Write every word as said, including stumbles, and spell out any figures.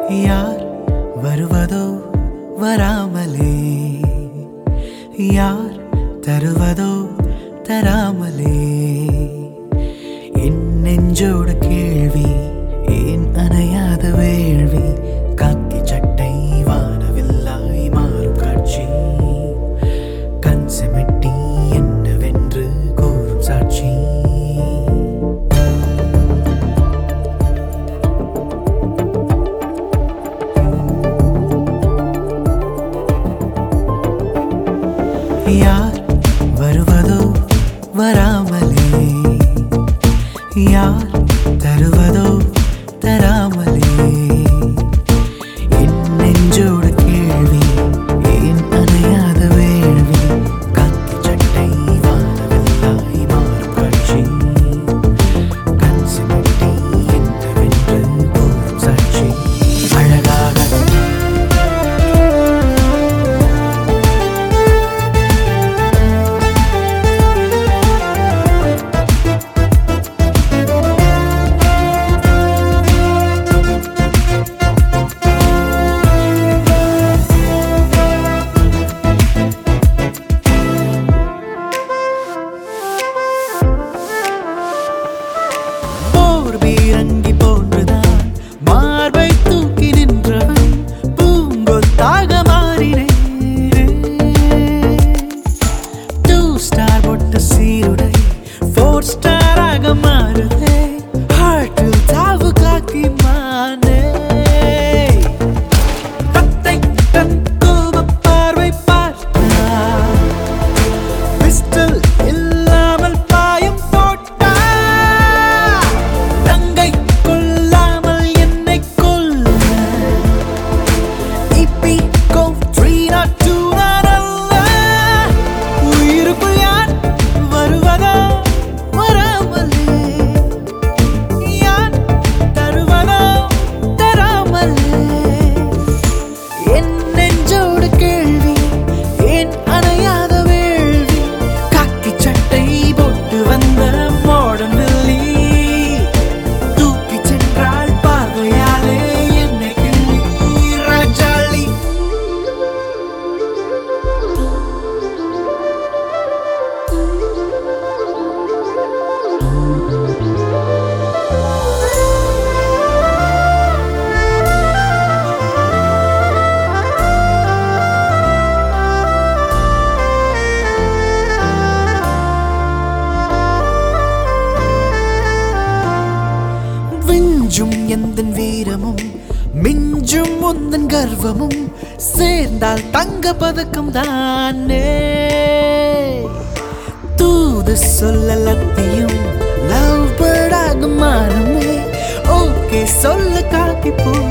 யார் வருவதோ வராமலே, யார் தருவதோ தராமலே, என் நெஞ்சோட கேள்வி ஏன் அணையாத வேள்வி, காக்கி சட்டை வானவில்லாய் மாறும் காட்சி, கண் செமிட்டி என்னவென்று கூறும் சாட்சி. யார் வருவதோ வராமலே, யார் தருவதோ தராமலே, என் நெஞ்சோட கேள்வி ஏன் அணையாத வேள்வி, காக்கி சட்டை வானவில்லாய் மாறும் காட்சி, கண் சிமிட்டி என்னவென்று கூறும் சாட்சி. அழகாக பீரங்கி போன்றுதான் மார்பை தூக்கி நின்றவன் பூங்கொத்தாக மாறினேன். டூ ஸ்டார் போட்ட சீருடை ஃபோர் ஸ்டாராக மாறுதே, ஹார்ட்டில் தாவு காக்கி மானே. தத்தை தன் கோப பார்வை பார்த்தா, பிஸ்டல் இல்லாமல் பாயம் போட்டா, தங்கை கொல்லாமல் என்னை கொல்ல, இப்பி கோ த்ரீ நாட் டூ நான் அல்ல. உயிருக்குள் யார் வருவதோ வராமலே, யார் தருவதோ தராமலே, என் நெஞ்சோட கேள்வி ஏன் அணையாத வேள்வி, காக்கி சட்டை போட்டு வந்த மாடர்ன் வில்லி, தூக்கி சென்றாள் பார்வையாலே என்னை கிள்ளி ராஜாளி. விஞ்சும் எந்தன் வீரமும் மிஞ்சும் உந்தன் கர்வமும் சேர்ந்தால் தங்க பதக்கம் தானே. தூது சொல்ல லத்தியும் லவ் பேர்டாக மாறுமே, ஓகே சொல்ல காக்கி போ